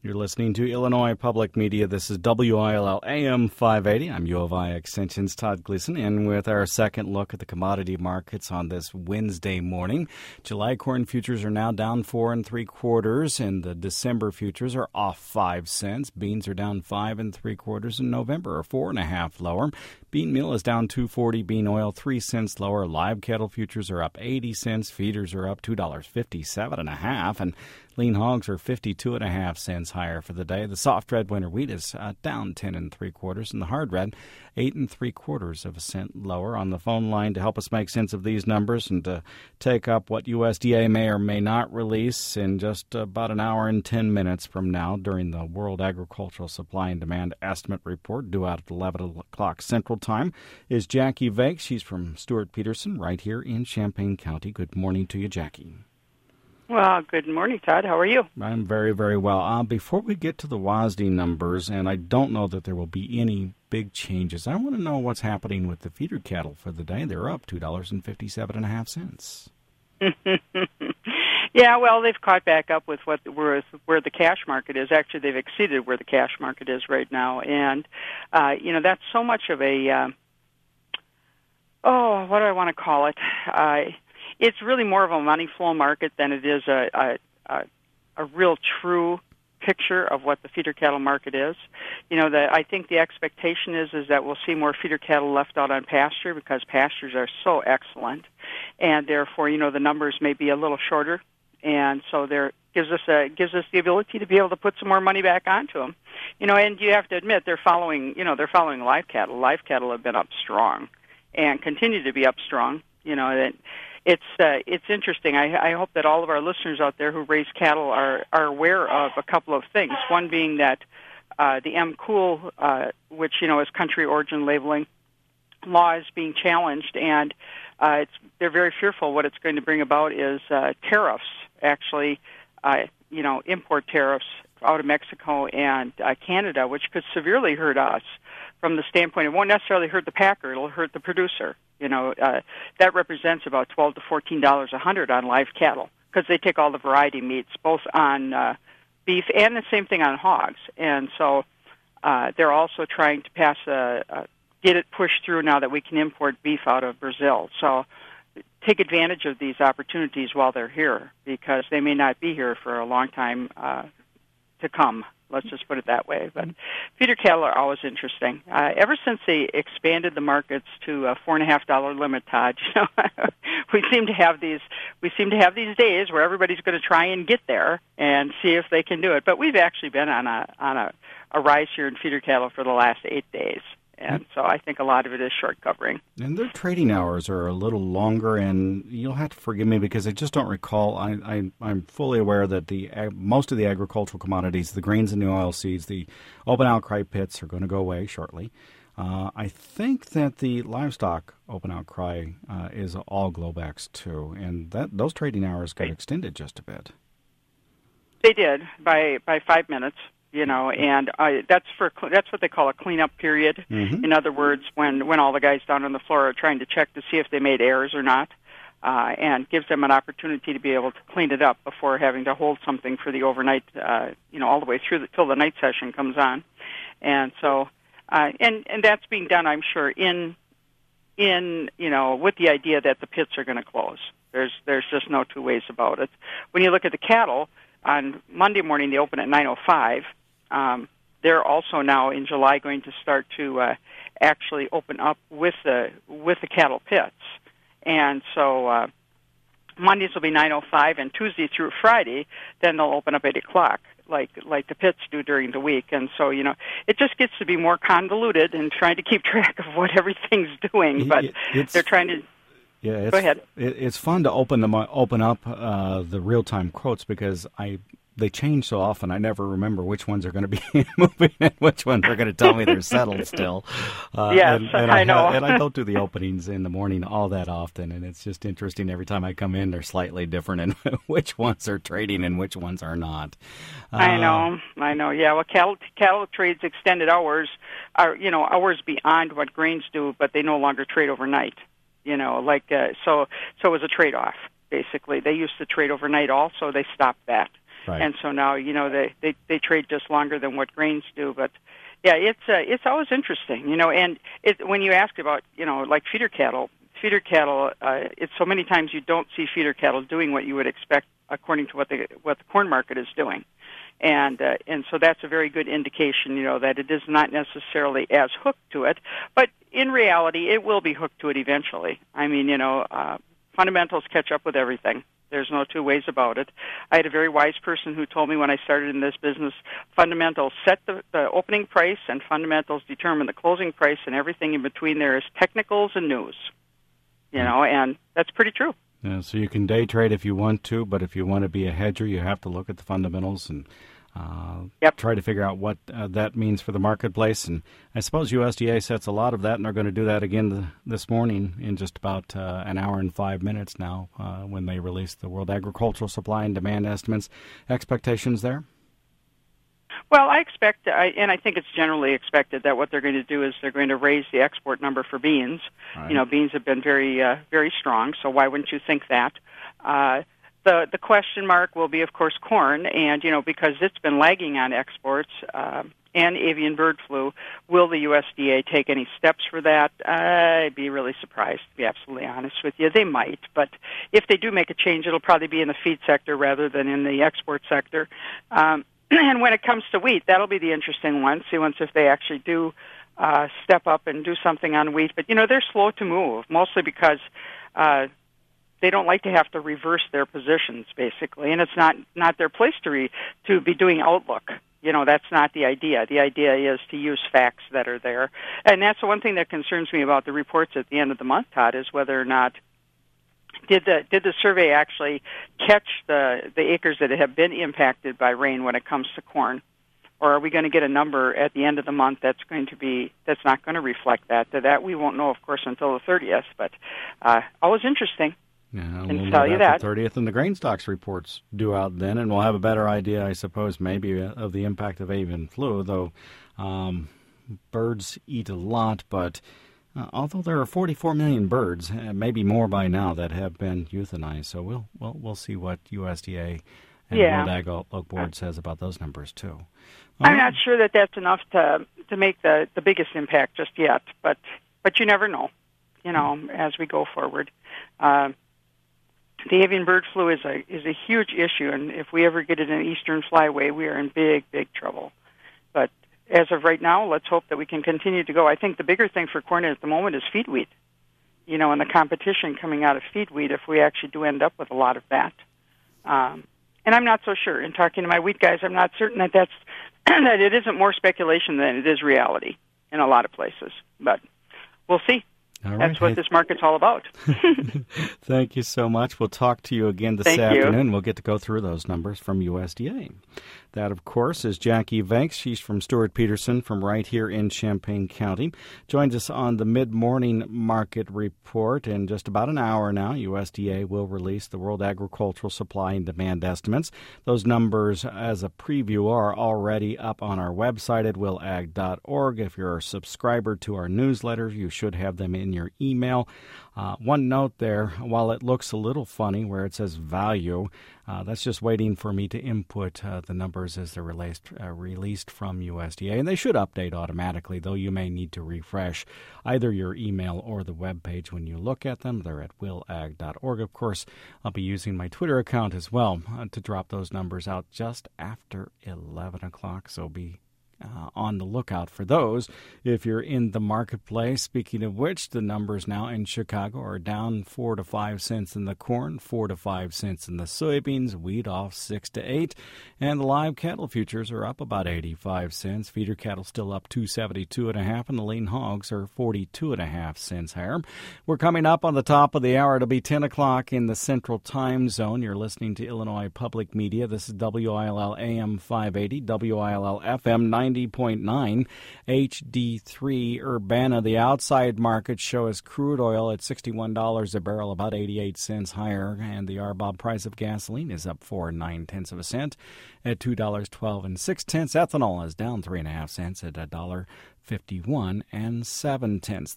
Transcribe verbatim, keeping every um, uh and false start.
You're listening to Illinois Public Media. This is W I L L A M five eighty. I'm U of I Extension's Todd Gleason, and with our second look at the commodity markets on this Wednesday morning. July corn futures are now down four and three quarters, and the December futures are off five cents. Beans are down five and three quarters, and November are four and a half lower. Bean meal is down two forty. Bean oil three cents lower. Live cattle futures are up eighty cents. Feeders are up two dollars fifty-seven and a half, and lean hogs are fifty-two and a half cents higher for the day. The soft red winter wheat is uh, down ten and three quarters, and the hard red eight and three quarters of a cent lower. On the phone line to help us make sense of these numbers and to take up what U S D A may or may not release in just about an hour and ten minutes from now during the World Agricultural Supply and Demand Estimate Report due out at eleven o'clock Central Time is Jackie Vake. She's from Stewart Peterson right here in Champaign County. Good morning to you, Jackie. Well, good morning, Todd. How are you? I'm very, very well. Uh, before we get to the W A S D numbers, and I don't know that there will be any big changes, I want to know what's happening with the feeder cattle for the day. They're up two dollars fifty-seven and a half cents. Yeah, well, they've caught back up with what where, where the cash market is. Actually, they've exceeded where the cash market is right now. And, uh, you know, that's so much of a, uh, oh, what do I want to call it? Uh, it's really more of a money flow market than it is a, a, a, a real true picture of what the feeder cattle market is. You know, the, I think the expectation is is that we'll see more feeder cattle left out on pasture because pastures are so excellent, and therefore, you know, the numbers may be a little shorter, and so there gives us a gives us the ability to be able to put some more money back onto them. You know, and you have to admit they're following, you know, they're following live cattle. Live cattle have been up strong, and continue to be up strong. You know that. It's uh, it's interesting. I, I hope that all of our listeners out there who raise cattle are, are aware of a couple of things. One being that uh, the M. Cool, uh, which you know is country origin labeling law, is being challenged, and uh, it's they're very fearful. What it's going to bring about is uh, tariffs. Actually, uh, you know, import tariffs out of Mexico and uh, Canada, which could severely hurt us. From the standpoint, it won't necessarily hurt the packer; it'll hurt the producer. You know, uh, that represents about twelve to fourteen dollars a hundred on live cattle because they take all the variety meats, both on uh, beef and the same thing on hogs. And so uh, they're also trying to pass a, a get it pushed through now that we can import beef out of Brazil. So take advantage of these opportunities while they're here because they may not be here for a long time uh, to come. Let's just put it that way. But feeder cattle are always interesting. Uh, ever since they expanded the markets to a four and a half dollar limit, Todd, you know, we seem to have these we seem to have these days where everybody's going to try and get there and see if they can do it. But we've actually been on a on a, a rise here in feeder cattle for the last eight days. And so I think a lot of it is short covering. And their trading hours are a little longer, and you'll have to forgive me because I just don't recall. I, I, I'm fully aware that the most of the agricultural commodities, the grains and the oil seeds, the open outcry pits are going to go away shortly. Uh, I think that the livestock open outcry uh, is all Globex too, and that those trading hours got extended just a bit. They did by by five minutes. You know, and uh, that's for that's what they call a cleanup period. Mm-hmm. In other words, when, when all the guys down on the floor are trying to check to see if they made errors or not, uh, and gives them an opportunity to be able to clean it up before having to hold something for the overnight, uh, you know, all the way through the, till the night session comes on. And so, uh, and and that's being done, I'm sure, in in you know, with the idea that the pits are going to close. There's there's just no two ways about it. When you look at the cattle on Monday morning, they open at nine oh five. Um, they're also now in July going to start to uh, actually open up with the with the cattle pits, and so uh, Mondays will be nine oh five, and Tuesday through Friday, then they'll open up eight o'clock, like like the pits do during the week. And so you know, it just gets to be more convoluted and trying to keep track of what everything's doing. But it's, they're trying to. Yeah, it's, Go ahead. It, it's fun to open them open up uh, the real time quotes because I. They change so often, I never remember which ones are going to be moving and which ones are going to tell me they're settled still. Uh, yes, and, and I, I know. And I don't do the openings in the morning all that often, and it's just interesting. Every time I come in, they're slightly different in which ones are trading and which ones are not. Uh, I know, I know. Yeah, well, cattle, cattle trades extended hours are, you know, hours beyond what grains do, but they no longer trade overnight. You know, like, uh, so, so it was a trade-off, basically. They used to trade overnight also. They stopped that. Right. And so now, you know, they, they, they trade just longer than what grains do. But, yeah, it's uh, it's always interesting, you know. And it, when you ask about, you know, like feeder cattle, feeder cattle, uh, it's so many times you don't see feeder cattle doing what you would expect according to what the what the corn market is doing. And uh, and so that's a very good indication, you know, that it is not necessarily as hooked to it. But in reality, it will be hooked to it eventually. I mean, you know, uh, fundamentals catch up with everything. There's no two ways about it. I had a very wise person who told me when I started in this business, fundamentals set the, the opening price and fundamentals determine the closing price, and everything in between there is technicals and news. You know, and that's pretty true. Yeah, so you can day trade if you want to, but if you want to be a hedger, you have to look at the fundamentals and uh, yep. try to figure out what uh, that means for the marketplace. And I suppose U S D A sets a lot of that, and they're going to do that again th- this morning in just about uh, an hour and five minutes now uh, when they release the World Agricultural Supply and Demand Estimates. Expectations there? Well, I expect, I, and I think it's generally expected that what they're going to do is they're going to raise the export number for beans. Right. You know, beans have been very, uh, very strong, so why wouldn't you think that? Uh, the the question mark will be, of course, corn, and you know, because it's been lagging on exports uh, and avian bird flu, will the U S D A take any steps for that? I'd be really surprised, to be absolutely honest with you. They might, but if they do make a change, it'll probably be in the feed sector rather than in the export sector. Um, And when it comes to wheat, that'll be the interesting one. See once if they actually do uh, step up and do something on wheat. But, you know, they're slow to move, mostly because uh, they don't like to have to reverse their positions, basically. And it's not, not their place to, re, to be doing outlook. You know, that's not the idea. The idea is to use facts that are there. And that's the one thing that concerns me about the reports at the end of the month, Todd, is whether or not Did the did the survey actually catch the, the acres that have been impacted by rain when it comes to corn, or are we going to get a number at the end of the month that's going to be that's not going to reflect that? That we won't know, of course, until the thirtieth. But uh, always interesting. Yeah, can we'll tell know you that that the thirtieth, and the grain stocks reports due out then, and we'll have a better idea, I suppose, maybe of the impact of avian flu. Though um, birds eat a lot, but Uh, although there are forty-four million birds, uh, maybe more by now, that have been euthanized. So we'll we'll, we'll see what U S D A and yeah. World Ag Outlook Board says about those numbers, too. All I'm right. not sure that that's enough to to make the, the biggest impact just yet, but but you never know, you know, as we go forward. Uh, the avian bird flu is a is a huge issue, and if we ever get it in an eastern flyway, we are in big, big trouble. But as of right now, let's hope that we can continue to go. I think the bigger thing for corn at the moment is feed wheat, you know, and the competition coming out of feed wheat if we actually do end up with a lot of that. Um, and I'm not so sure. In talking to my wheat guys, I'm not certain that that's that it isn't more speculation than it is reality in a lot of places. But we'll see. All right. That's what hey, this market's all about. Thank you so much. We'll talk to you again this Thank afternoon. You. We'll get to go through those numbers from U S D A. That, of course, is Jackie Vanks. She's from Stuart Peterson from right here in Champaign County. Joins us on the mid-morning market report. In just about an hour now, U S D A will release the World Agricultural Supply and Demand Estimates. Those numbers, as a preview, are already up on our website at will ag dot org. If you're a subscriber to our newsletter, you should have them in your email. Uh, one note there, while it looks a little funny where it says value, uh, that's just waiting for me to input uh, the numbers as they're released, uh, released from U S D A. And they should update automatically, though you may need to refresh either your email or the web page when you look at them. They're at will ag dot org. Of course, I'll be using my Twitter account as well uh, to drop those numbers out just after eleven o'clock, so be Uh, on the lookout for those if you're in the marketplace. Speaking of which, the numbers now in Chicago are down four to five cents in the corn, four to five cents in the soybeans, wheat off six to eight, and the live cattle futures are up about eighty-five cents. Feeder cattle still up two seventy-two and a half, and the lean hogs are forty-two and a half cents higher. We're coming up on the top of the hour. It'll be ten o'clock in the Central Time Zone. You're listening to Illinois Public Media. This is W I L L A M five eighty, W I L L F M ninety point nine, H D three Urbana. The outside market shows crude oil at sixty-one dollars a barrel, about eighty-eight cents higher, and the R B O B price of gasoline is up four and nine tenths of a cent at two dollars twelve and six tenths. Ethanol is down three and a half cents at a dollar fifty-one and seven tenths.